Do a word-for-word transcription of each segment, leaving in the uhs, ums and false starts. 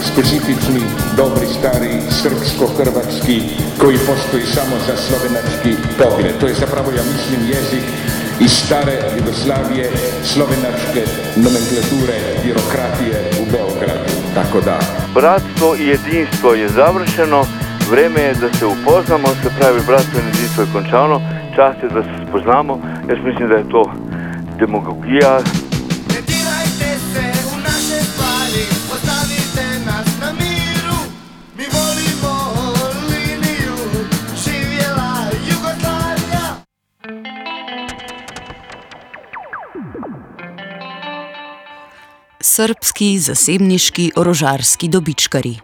specifični, dobri, stari, srpsko-hrvatski, koji postoji samo za slovenački pogled. To je zapravo, ja mislim, jezik iz stare Jugoslavije, slovenačke nomenklature, birokratije u Beogradu. Tako da. Bratstvo i jedinstvo je završeno, vreme je da se upoznamo, se pravi bratstvo in jedinstvo je končano, čas je da se spoznamo, jaz mislim, da je to demagogija. Srbski zasebniški orožarski dobičkarji.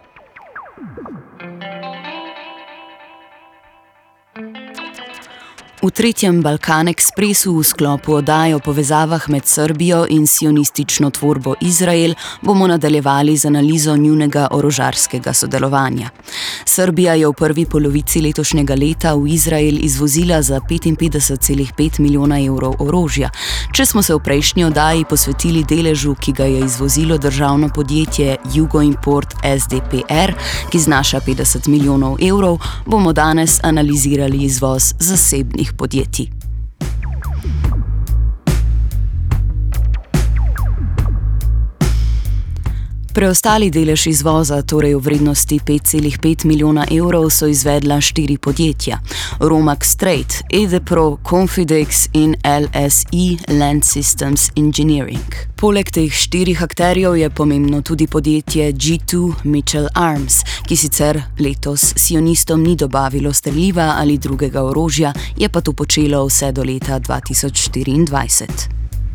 V tretjem Balkan Ekspresu v sklopu oddaje o povezavah med Srbijo in sionistično tvorbo Izrael bomo nadaljevali z analizo njunega orožarskega sodelovanja. Srbija je v prvi polovici letošnjega leta v Izrael izvozila za petinpetdeset celih pet milijona evrov orožja. Če smo se v prejšnji oddaji posvetili deležu, ki ga je izvozilo državno podjetje Jugoimport S D P R, ki znaša petdeset milijonov evrov, bomo danes analizirali izvoz zasebnih podjetij. Preostali delež izvoza, torej v vrednosti pet celih pet milijona evrov, so izvedla štiri podjetja: Romax Trade, Edepro, Confidex in L S I Land Systems Engineering. Poleg teh štirih akterjev je pomembno tudi podjetje G dva Mitchell Arms, ki sicer letos sionistom ni dobavilo streljiva ali drugega orožja, je pa to počelo vse do leta dva tisoč štiriindvajset.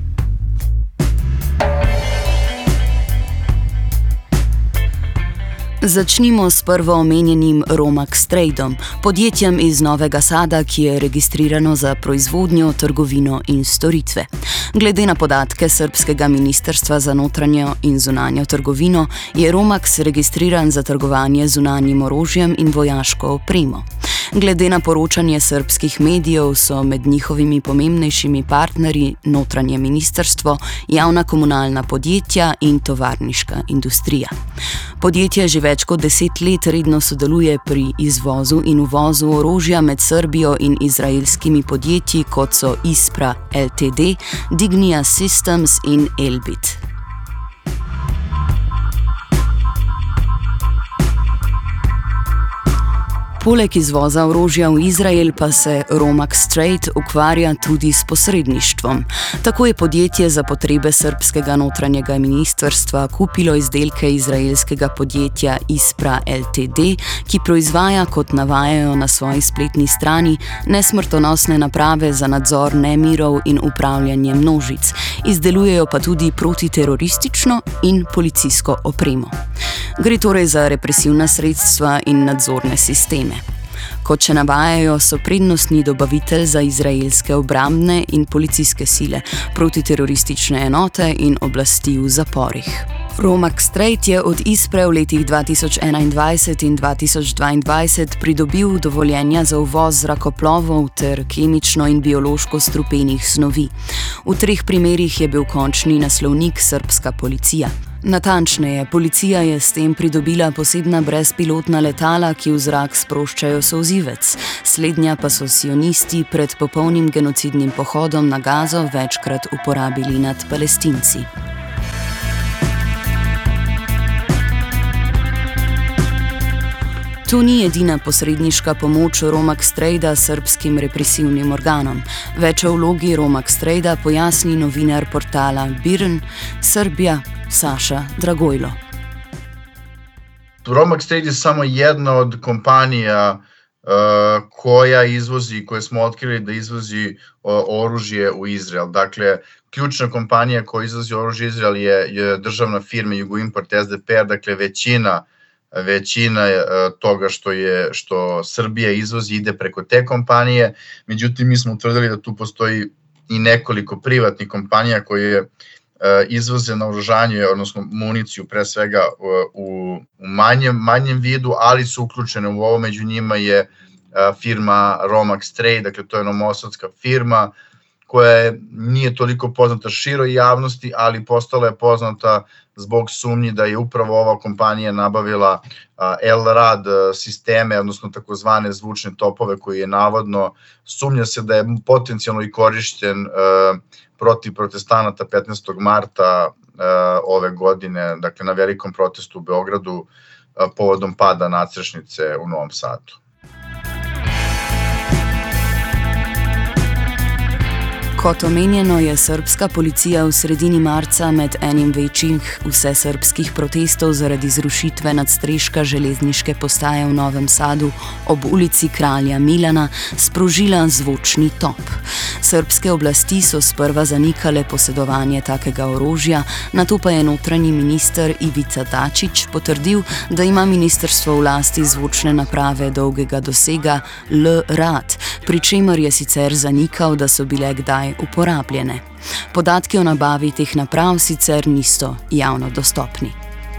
Začnimo s prvo omenjenim Romax Tradeom, podjetjem iz Novega Sada, ki je registrirano za proizvodnjo, trgovino in storitve. Glede na podatke srbskega ministrstva za notranjo in zunanjo trgovino, je Romax registriran za trgovanje zunanjim orožjem in vojaško opremo. Glede na poročanje srbskih medijev so med njihovimi pomembnejšimi partnerji notranje ministrstvo, javna komunalna podjetja in tovarniška industrija. Podjetje že več kot deset let redno sodeluje pri izvozu in uvozu orožja med Srbijo in izraelskimi podjetji, kot so Ispra L T D, Dignia Systems in Elbit. Poleg izvoza orožja v Izrael pa se Romax Trade ukvarja tudi s posredništvom. Tako je podjetje za potrebe srbskega notranjega ministrstva kupilo izdelke izraelskega podjetja Ispra L T D, ki proizvaja, kot navajajo na svoji spletni strani, nesmrtonosne naprave za nadzor nemirov in upravljanje množic. Izdelujejo pa tudi protiteroristično in policijsko opremo. Gre torej za represivna sredstva in nadzorne sisteme. Kot še navajajo, so prednostni dobavitelj za izraelske obrambne in policijske sile, protiteroristične enote in oblasti v zaporih. Romax Trade je od Ispre v letih dva tisoč enaindvajset in dva tisoč dvaindvajset pridobil dovoljenja za uvoz zrakoplovov ter kemično in biološko strupenih snovi. V treh primerih je bil končni naslovnik srbska policija. Natančneje, policija je s tem pridobila posebna brezpilotna letala, ki v zrak sproščajo solzivec. Slednja pa so sionisti pred popolnim genocidnim pohodom na Gazo večkrat uporabili nad Palestinci. To ni edina posredniška pomoč Romax Tradea srbskim represivnim organom. Več o vlogi Romax Tradea pojasni novinar portala Birn, Srbija, Saša Dragojlo. Romax Trade je samo jedna od kompanija uh, koja izvozi, koje smo otkrili da izvozi uh, oružje u Izrael. Dakle, ključna kompanija koja izvozi oružje u Izrael je, je državna firma Jugoimport S D P R, dakle većina većina toga što je što Srbija izvozi ide preko te kompanije. Međutim, mi smo utvrdili da tu postoji i nekoliko privatnih kompanija koje izvoze naoružanje, odnosno municiju pre svega u, u manjem, manjem vidu, ali su uključene u ovo. Među njima je firma Romax Trade, dakle to je novosadska firma koja nije toliko poznata široj javnosti, ali postala je poznata zbog sumnji da je upravo ova kompanija nabavila el rad sisteme, odnosno takozvane zvučne topove koji je navodno, sumnja se da je potencijalno i korišćen protiv protestanata petnaestog marta ove godine, dakle na velikom protestu u Beogradu povodom pada nadstrešnice u Novom Sadu. Kot omenjeno, je srbska policija v sredini marca med enim večjih vsesrbskih protestov zaradi zrušitve nadstreška železniške postaje v Novem Sadu ob ulici Kralja Milana sprožila zvočni top. Srbske oblasti so sprva zanikale posedovanje takega orožja, nato pa je notranji minister Ivica Dačić potrdil, da ima ministrstvo v lasti zvočne naprave dolgega dosega el rad, pri čemer je sicer zanikal, da so bile kdaj uporabljene. Podatki o nabavi teh naprav sicer niso javno dostopni.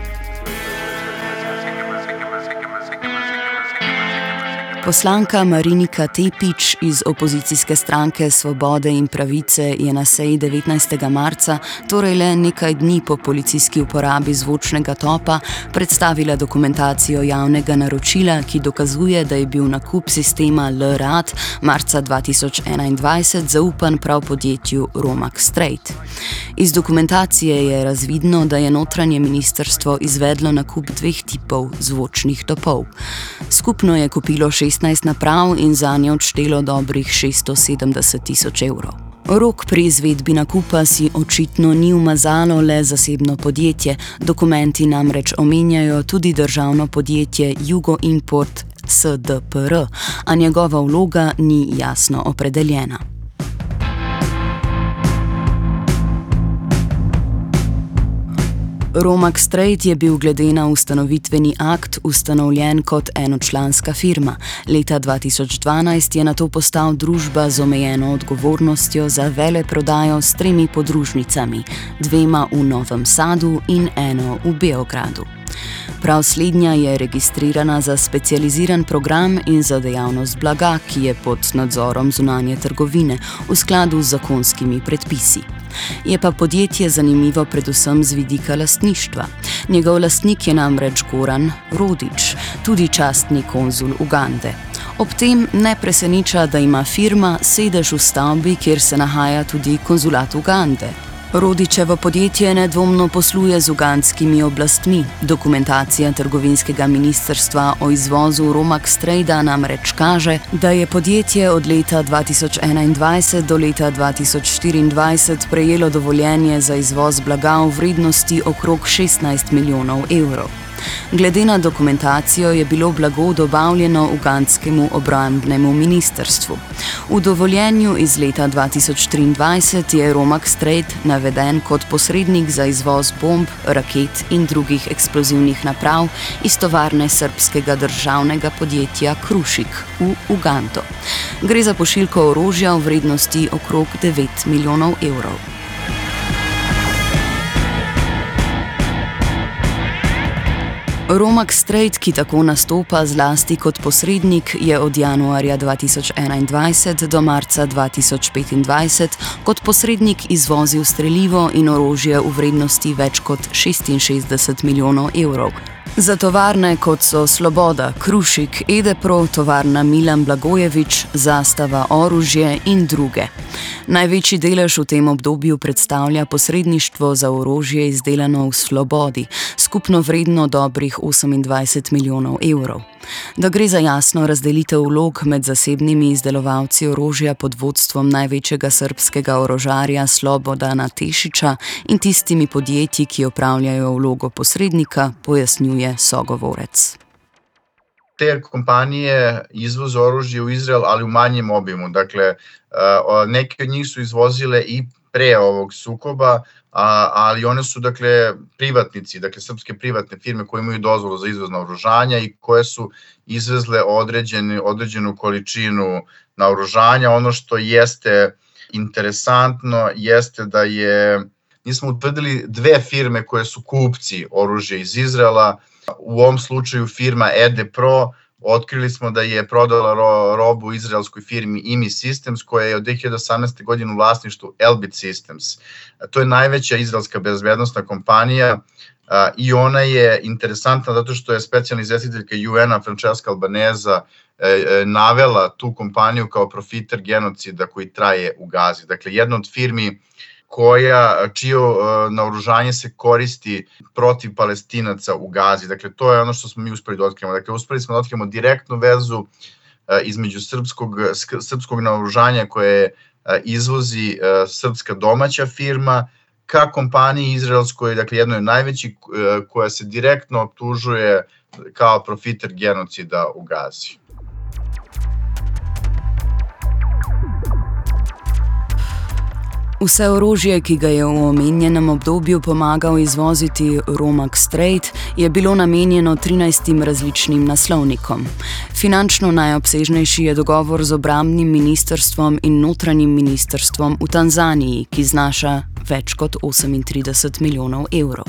Poslanka Marinika Tepić iz opozicijske stranke Svobode in pravice je na seji devetnajstega marca, torej le nekaj dni po policijski uporabi zvočnega topa, predstavila dokumentacijo javnega naročila, ki dokazuje, da je bil nakup sistema el rad marca dva tisoč enaindvajset zaupan prav podjetju Romak Straight. Iz dokumentacije je razvidno, da je notranje ministrstvo izvedlo nakup dveh tipov zvočnih topov. Skupno je kupilo šestnajst naprav in zanje odštelo dobrih šeststo sedemdeset tisoč evrov. Rok pri izvedbi nakupa si očitno ni umazalo le zasebno podjetje, dokumenti namreč omenjajo tudi državno podjetje Jugoimport S D P R, a njegova vloga ni jasno opredeljena. Romak Straight je bil glede na ustanovitveni akt ustanovljen kot enočlanska firma. Leta dva tisoč dvanajst je nato postal družba z omejeno odgovornostjo za veleprodajo s tremi podružnicami, dvema v Novem Sadu in eno v Beogradu. Prav slednja je registrirana za specializiran program in za dejavnost blaga, ki je pod nadzorom zunanje trgovine v skladu z zakonskimi predpisi. Je pa podjetje zanimivo predvsem z vidika lastništva. Njegov lastnik je namreč Goran Rodić, tudi častni konzul Ugande. Ob tem ne preseneča, da ima firma sedež v stavbi, kjer se nahaja tudi konzulat Ugande. Rodićevo podjetje nedvomno posluje z ugandskimi oblastmi. Dokumentacija trgovinskega ministrstva o izvozu Romak Straighta namreč kaže, da je podjetje od leta dva tisoč enaindvajset do leta dva tisoč štiriindvajset prejelo dovoljenje za izvoz blaga v vrednosti okrog šestnajst milijonov evrov. Glede na dokumentacijo je bilo blago dobavljeno ugandskemu obrambnemu ministrstvu. V dovoljenju iz leta dva tisoč triindvajset je Romak Straight naveden kot posrednik za izvoz bomb, raket in drugih eksplozivnih naprav iz tovarne srbskega državnega podjetja Krušik v Ugando. Gre za pošiljko orožja v vrednosti okrog devet milijonov evrov. Romak Straight, ki tako nastopa zlasti kot posrednik, je od januarja dva tisoč enaindvajset do marca dva tisoč petindvajset kot posrednik izvozil strelivo in orožje v vrednosti več kot šestinšestdeset milijonov evrov. Za tovarne kot so Sloboda, Krušik, Edepro, tovarna Milan Blagojević, Zastava orožje in druge. Največji delež v tem obdobju predstavlja posredništvo za orožje izdelano v Slobodi, skupno vredno dobrih osemindvajset milijonov evrov. Da gre za jasno razdelitev vlog med zasebnimi izdelovalci orožja pod vodstvom največjega srbskega orožarja Slobodana Tešića in tistimi podjetji, ki opravljajo vlogo posrednika, pojasnjuje sogovorec. Te kompanije izvoze oružje u Izrael, ali u manjem obimu. Dakle, neke od njih su izvozile i pre ovog sukoba, ali one su dakle privatnici, dakle srpske privatne firme koje imaju dozvolu za izvoz naoružanja i koje su izvezle određenu, određenu količinu naoružanja. Ono što jeste interesantno jeste da je, nismo utvrdili dve firme koje su kupci oružja iz Izraela, u ovom slučaju firma Edepro otkrili smo da je prodala ro, robu izraelskoj firmi I M I Systems, koja je od dve hiljade osamnaeste. godine u vlasništvu Elbit Systems. To je najveća izraelska bezbednosna kompanija i ona je interesantna zato što je specijalna izvestiteljka U N-a Francesca Albaneza navela tu kompaniju kao profiter genocida koji traje u Gazi. Dakle, jedna od firmi koja, čije naoružanje se koristi protiv Palestinaca u Gazi. Dakle, to je ono što smo mi uspeli da otkrijemo. Dakle, uspeli smo da otkrijemo direktnu vezu između srpskog, srpskog naoružanja koje izvozi srpska domaća firma ka kompaniji izraelskoj, dakle jednoj od najvećih, koja se direktno optužuje kao profiter genocida u Gazi. Vse orožje, ki ga je v omenjenem obdobju pomagal izvoziti Romak Strait, je bilo namenjeno trinajstim različnim naslovnikom. Finančno najobsežnejši je dogovor z obrambnim ministrstvom in notranjim ministrstvom v Tanzaniji, ki znaša več kot osemintrideset milijonov evrov.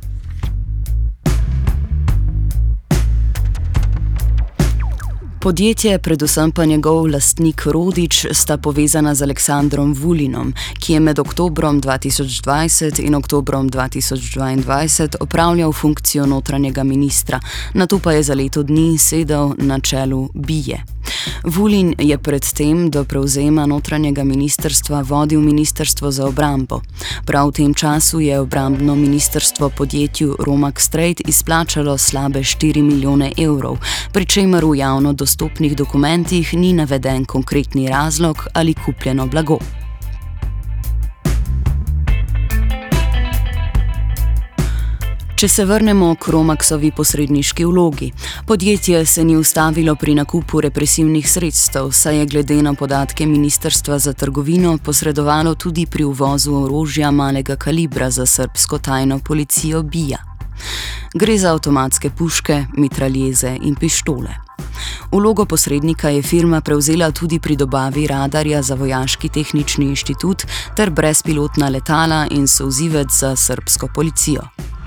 Podjetje, predvsem pa njegov lastnik Rodič, sta povezana z Aleksandrom Vulinom, ki je med oktobrom dva tisoč dvajset in oktobrom dva tisoč dvaindvajset opravljal funkcijo notranjega ministra, nato pa je za leto dni sedel na čelu B I E. Vulin je pred tem, do prevzema notranjega ministrstva, vodil ministrstvo za obrambo. Prav v tem času je obrambno ministrstvo podjetju Romak Strait izplačalo slabe štiri milijone evrov, pri čemer v javno dostopnih dokumentih ni naveden konkretni razlog ali kupljeno blago. Če se vrnemo k Romaksovi posredniški vlogi, podjetje se ni ustavilo pri nakupu represivnih sredstev, saj je glede na podatke Ministrstva za trgovino posredovalo tudi pri uvozu orožja malega kalibra za srbsko tajno policijo B I A. Gre za avtomatske puške, mitraljeze in pištole. Vlogo posrednika je firma prevzela tudi pri dobavi radarja za Vojaški tehnični inštitut ter brezpilotna letala in solzivec za srbsko policijo.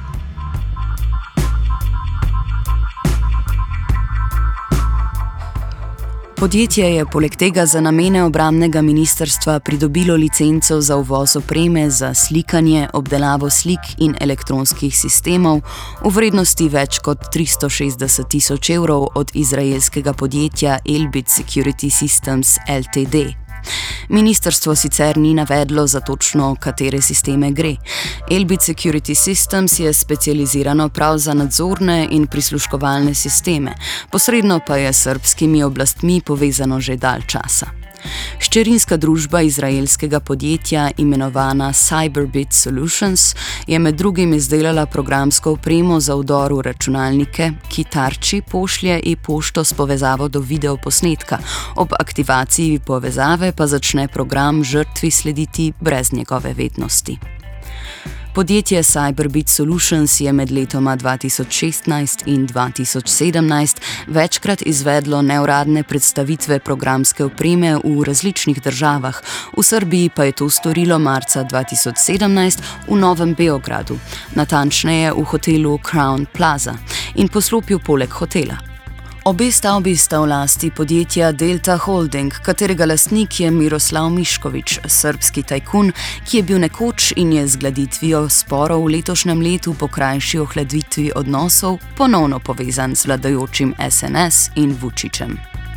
Podjetje je poleg tega za namene obrambnega ministrstva pridobilo licenco za uvoz opreme za slikanje, obdelavo slik in elektronskih sistemov v vrednosti več kot tristo šestdeset tisoč evrov od izraelskega podjetja Elbit Security Systems Ltd. Ministrstvo sicer ni navedlo za točno, katere sisteme gre. Elbit Security Systems je specializirano prav za nadzorne in prisluškovalne sisteme, posredno pa je s srbskimi oblastmi povezano že dalj časa. Hčerinska družba izraelskega podjetja, imenovana Cyberbit Solutions, je med drugim izdelala programsko opremo za vdor v računalnike, ki tarči pošlje e-pošto s povezavo do videoposnetka, ob aktivaciji povezave pa začne program žrtvi slediti brez njegove vednosti. Podjetje Cyberbit Solutions je med letoma dva tisoč šestnajst in dva tisoč sedemnajst večkrat izvedlo neuradne predstavitve programske opreme v različnih državah, v Srbiji pa je to storilo marca dva tisoč sedemnajst v Novem Beogradu, natančneje v hotelu Crown Plaza in poslopju poleg hotela. Obe stavbi sta v lasti podjetja Delta Holding, katerega lastnik je Miroslav Mišković, srbski tajkun, ki je bil nekoč in je z gladitvijo sporov v letošnjem letu po krajši ohladitvi odnosov ponovno povezan z vladajočim S N S in Vučićem.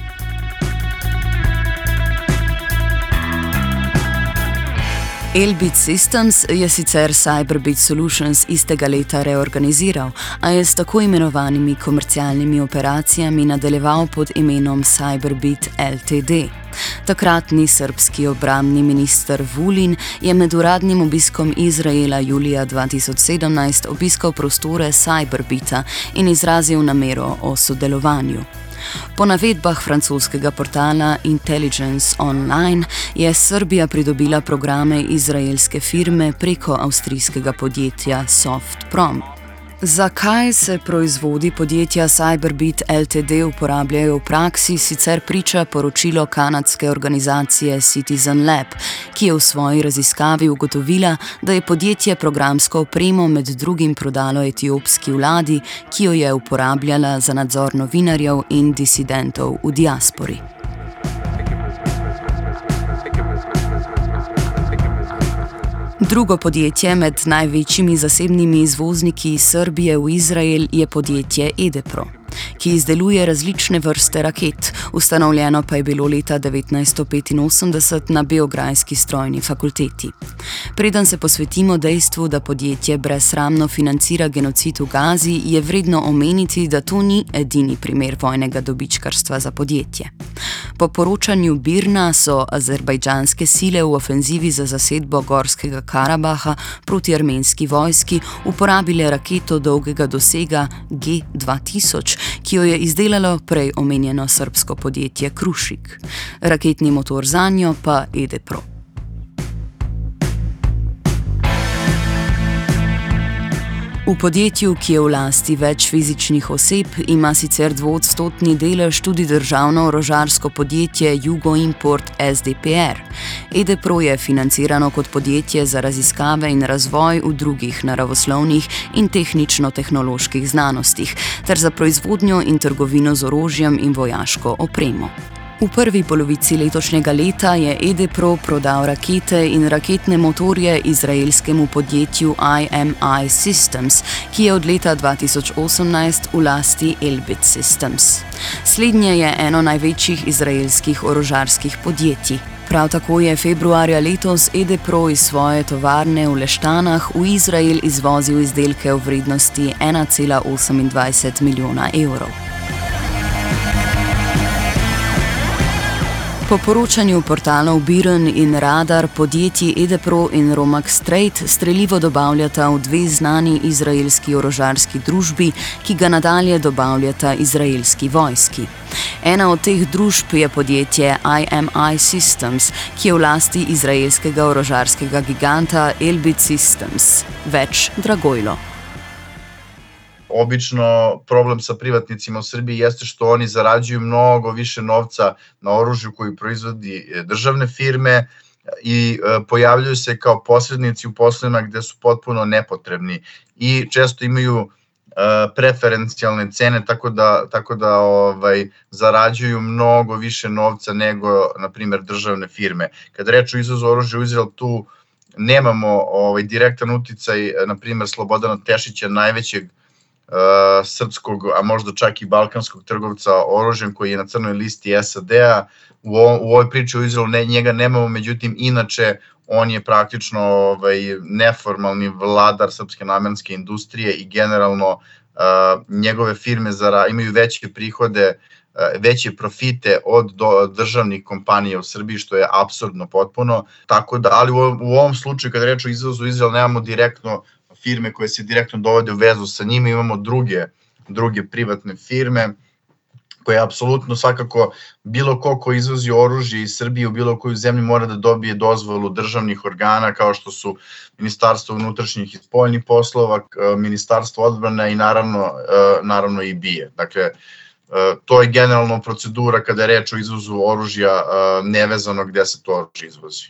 Elbit Systems je sicer Cyberbit Solutions istega leta reorganiziral, a je s tako imenovanimi komercialnimi operacijami nadaljeval pod imenom Cyberbit Ltd. Takratni srbski obrambni minister Vulin je med uradnim obiskom Izraela julija dva tisoč sedemnajst obiskal prostore Cyberbita in izrazil namero o sodelovanju. Po navedbah francoskega portala Intelligence Online je Srbija pridobila programe izraelske firme preko avstrijskega podjetja Softprom. Zakaj se proizvodi podjetja Cyberbit Ltd uporabljajo v praksi, sicer priča poročilo kanadske organizacije Citizen Lab, ki je v svoji raziskavi ugotovila, da je podjetje programsko opremo med drugim prodalo etiopski vladi, ki jo je uporabljala za nadzor novinarjev in disidentov v diaspori. Drugo podjetje med največjimi zasebnimi izvozniki iz Srbije v Izrael je podjetje Edepro, ki izdeluje različne vrste raket, ustanovljeno pa je bilo leta devetnajststo petinosemdeset na Beograjski strojni fakulteti. Preden se posvetimo dejstvu, da podjetje brezsramno financira genocid v Gazi, je vredno omeniti, da to ni edini primer vojnega dobičkarstva za podjetje. Po poročanju Birna so azerbajdžanske sile v ofenzivi za zasedbo Gorskega Karabaha proti armenski vojski uporabile raketo dolgega dosega G dva tisoč, ki jo je izdelalo prej omenjeno srbsko podjetje Krušik. Raketni motor zanjo pa Edepro. V podjetju, ki je v lasti več fizičnih oseb, ima sicer dvoodstotni delež tudi državno orožarsko podjetje Jugoimport S D P R. Edepro je financirano kot podjetje za raziskave in razvoj v drugih naravoslovnih in tehnično-tehnoloških znanostih ter za proizvodnjo in trgovino z orožjem in vojaško opremo. V prvi polovici letošnjega leta je Edepro prodal rakete in raketne motorje izraelskemu podjetju I M I Systems, ki je od leta dva tisoč osemnajst v lasti Elbit Systems. Slednje je eno največjih izraelskih orožarskih podjetij. Prav tako je februarja letos Edepro iz svoje tovarne v Leštanah v Izrael izvozil izdelke v vrednosti ena cela osemindvajset milijona evrov. Po poročanju portalov Biren in Radar podjetji Edepro in Romac Strait strelivo dobavljata v dve znani izraelski orožarski družbi, ki ga nadalje dobavljata izraelski vojski. Ena od teh družb je podjetje I M I Systems, ki je v lasti izraelskega orožarskega giganta Elbit Systems. Več Dragojlo. Obično problem sa privatnicima u Srbiji jeste što oni zarađuju mnogo više novca na oružju koju proizvodi državne firme i pojavljuju se kao posrednici u poslovima gde su potpuno nepotrebni i često imaju preferencijalne cene, tako da, tako da ovaj, zarađuju mnogo više novca nego, na primjer, državne firme. Kad reč o izvozu oružja u Izrael, tu nemamo ovaj, direktan uticaj, na primjer, Slobodana Tešića, najvećeg Uh, srpskog, a možda čak i balkanskog trgovca oružjem koji je na crnoj listi S A D-a. U, u ovoj priči u Izraelu ne, njega nemamo, međutim, inače on je praktično ovaj, neformalni vladar srpske namenske industrije i generalno uh, njegove firme zara, imaju veće prihode, uh, veće profite od do, državnih kompanija u Srbiji, što je apsurdno potpuno. Tako da, ali u, u ovom slučaju, kada reč o izvozu u Izrael, nemamo direktno firme koje se direktno dovode u vezu sa njima, imamo druge, druge privatne firme koje apsolutno svakako bilo ko ko izvozi oružje iz Srbije u bilo koju zemlju mora da dobije dozvolu državnih organa kao što su Ministarstvo unutrašnjih i spoljnih poslova, Ministarstvo odbrane i naravno, naravno i B I A. Dakle, to je generalno procedura kada je reč o izvozu oružja nevezano gde se to oružje izvozi.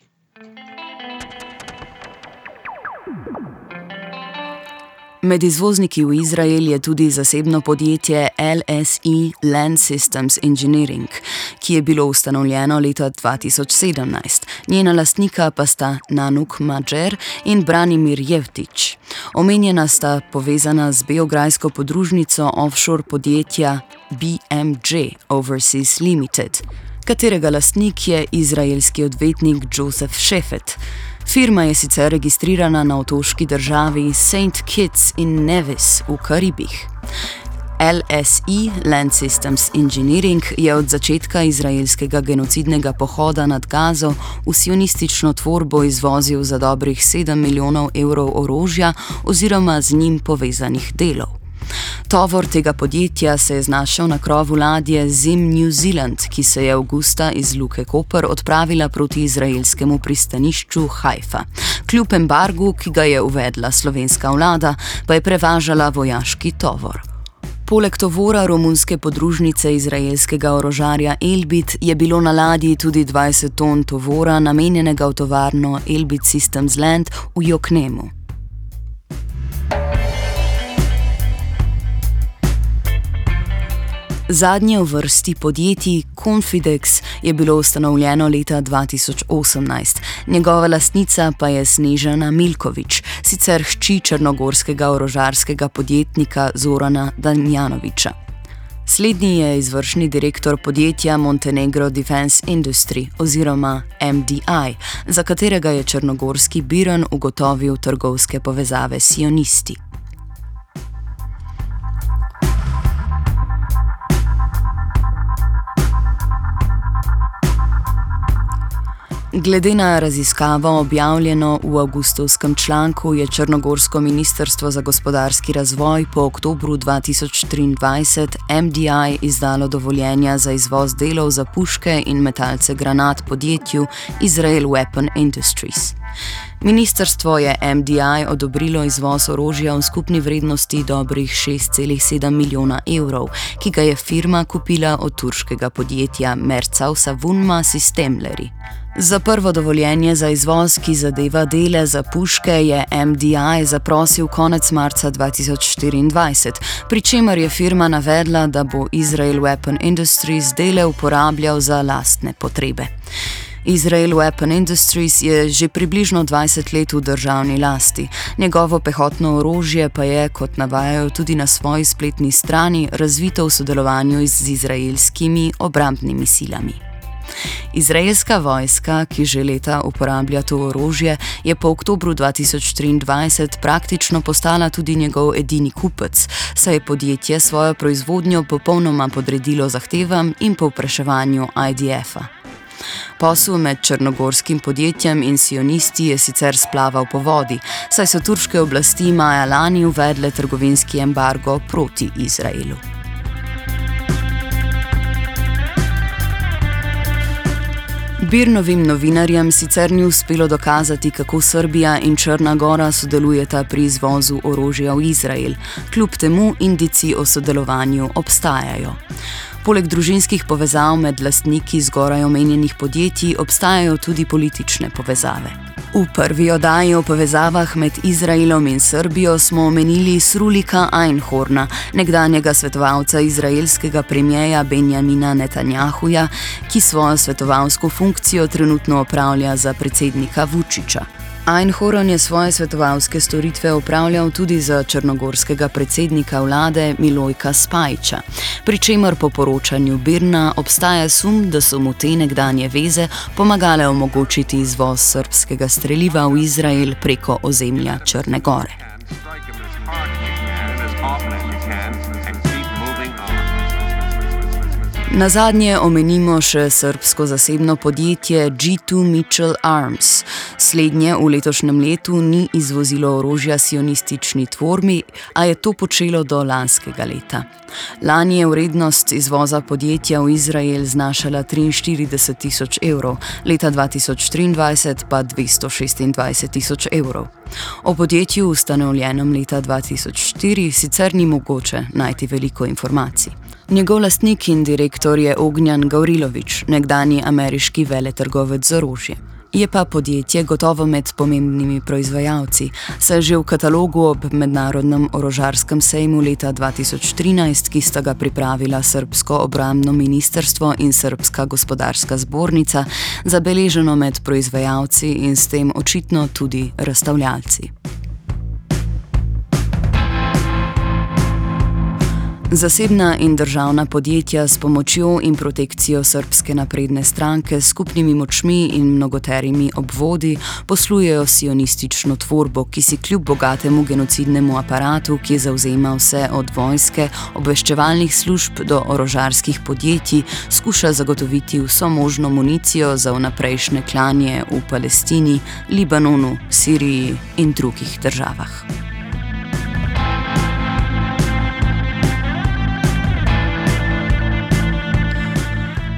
Med izvozniki v Izrael je tudi zasebno podjetje L S E Land Systems Engineering, ki je bilo ustanovljeno leta dva tisoč sedemnajst. Njena lastnika pa sta Nanuk Madžer in Branimir Jevtić. Omenjena sta povezana z beograjsko podružnico offshore podjetja B M J Overseas Limited, katerega lastnik je izraelski odvetnik Joseph Shefet. Firma je sicer registrirana na otoški državi Saint Kitts in Nevis v Karibih. L S E Land Systems Engineering je od začetka izraelskega genocidnega pohoda nad Gazo v sionistično tvorbo izvozil za dobrih sedem milijonov evrov orožja oziroma z njim povezanih delov. Tovor tega podjetja se je znašel na krovu ladje Zim New Zealand, ki se je avgusta iz Luke Koper odpravila proti izraelskemu pristanišču Haifa, Kljub embargu, ki ga je uvedla slovenska vlada, pa je prevažala vojaški tovor. Poleg tovora romunske podružnice izraelskega orožarja Elbit je bilo na ladji tudi dvajset ton tovora, namenjenega v tovarno Elbit Systems Land v Joknemu. Zadnje v vrsti podjetij Confidex je bilo ustanovljeno leta dva tisoč osemnajst. Njegova lastnica pa je Snežana Milković, sicer hči črnogorskega orožarskega podjetnika Zorana Damjanovića. Slednji je izvršni direktor podjetja Montenegro Defense Industry oziroma M D I, za katerega je črnogorski Biran ugotovil trgovske povezave s sionisti. Glede na raziskavo, objavljeno v avgustovskem članku, je črnogorsko ministrstvo za gospodarski razvoj po oktobru dva tisoč triindvajset M D I izdalo dovoljenja za izvoz delov za puške in metalce granat podjetju Israel Weapon Industries. Ministrstvo je M D I odobrilo izvoz orožja v skupni vrednosti dobrih šest celih sedem milijona evrov, ki ga je firma kupila od turškega podjetja Mercav Savunma Sistemleri. Za prvo dovoljenje za izvoz, ki zadeva dele za puške, je M D I zaprosil konec marca dva tisoč štiriindvajset, pri čemer je firma navedla, da bo Israel Weapon Industries dele uporabljal za lastne potrebe. Israel Weapon Industries je že približno dvajset let v državni lasti. Njegovo pehotno orožje pa je, kot navajajo tudi na svoji spletni strani, razvito v sodelovanju z izraelskimi obrambnimi silami. Izraelska vojska, ki že leta uporablja to orožje, je po oktobru dva tisoč triindvajset praktično postala tudi njegov edini kupec, saj je podjetje svojo proizvodnjo popolnoma podredilo zahtevam in povpraševanju I D F-a. Posel med črnogorskim podjetjem in sionisti je sicer splaval po vodi, saj so turške oblasti maja lani uvedle trgovinski embargo proti Izraelu. Birnovim novinarjem sicer ni uspelo dokazati, kako Srbija in Črna Gora sodelujeta pri izvozu orožja v Izrael. Kljub temu indici o sodelovanju obstajajo. Poleg družinskih povezav med lastniki zgoraj omenjenih podjetij obstajajo tudi politične povezave. V prvi oddaji o povezavah med Izraelom in Srbijo smo omenili Srulika Einhorna, nekdanjega svetovalca izraelskega premierja Benjamina Netanjahuja, ki svojo svetovalsko funkcijo trenutno opravlja za predsednika Vučića. Einhorn je svoje svetovalske storitve opravljal tudi za črnogorskega predsednika vlade Milojka Spajića, pri čemer po poročanju Birna obstaja sum, da so mu te nekdanje veze pomagale omogočiti izvoz srbskega streliva v Izrael preko ozemlja Črne Gore. Nazadnje omenimo še srbsko zasebno podjetje G dva Mitchell Arms. Slednje v letošnjem letu ni izvozilo orožja sionistični tvorbi, a je to počelo do lanskega leta. Lani je vrednost izvoza podjetja v Izrael znašala triinštirideset tisoč evrov, leta dva tisoč triindvajset pa dvesto šestindvajset tisoč evrov. O podjetju, ustanovljenem leta dva tisoč štiri, sicer ni mogoče najti veliko informacij. Njegov lastnik in direktor je Ognjan Gavrilović, nekdanji ameriški veletrgovec z orožjem. Je pa podjetje gotovo med pomembnimi proizvajalci, saj že v katalogu ob mednarodnem orožarskem sejmu leta dva tisoč trinajst, ki sta ga pripravila srbsko obrambno ministrstvo in srbska gospodarska zbornica, zabeleženo med proizvajalci in s tem očitno tudi razstavljalci. Zasebna in državna podjetja s pomočjo in protekcijo srbske napredne stranke s skupnimi močmi in mnogoterimi obvodi poslujejo sionistično tvorbo, ki si kljub bogatemu genocidnemu aparatu, ki zavzema vse od vojske, obveščevalnih služb do orožarskih podjetij, skuša zagotoviti vso možno municijo za vnaprejšnje klanje v Palestini, Libanonu, Siriji in drugih državah.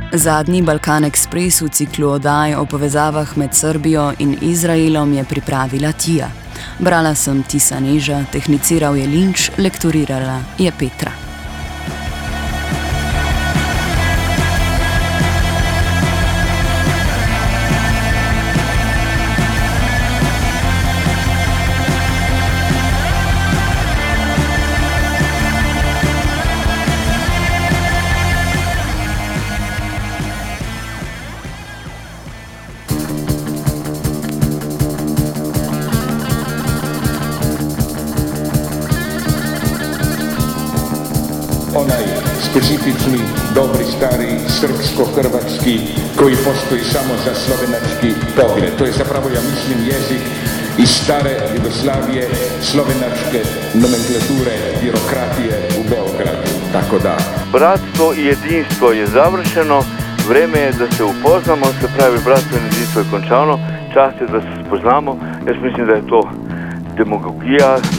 Zadnji Balkan Ekspres v ciklu oddaj o povezavah med Srbijo in Izraelom je pripravila Tija. Brala sem Tisa Neža, tehniciral je Linč, lektorirala je Petra. Onaj specifični, dobri, stari, srpsko-hrvatski, koji postoji samo za slovenački pogled. To je zapravo, ja mislim, jezik iz stare Jugoslavije, slovenačke nomenklature, birokratije u Beogradu. Tako da. Bratstvo i jedinstvo je završeno, vreme je da se upoznamo, se pravi bratstvo in jedinstvo je končano, čas je da se spoznamo. Jaz mislim, da je to demagogija.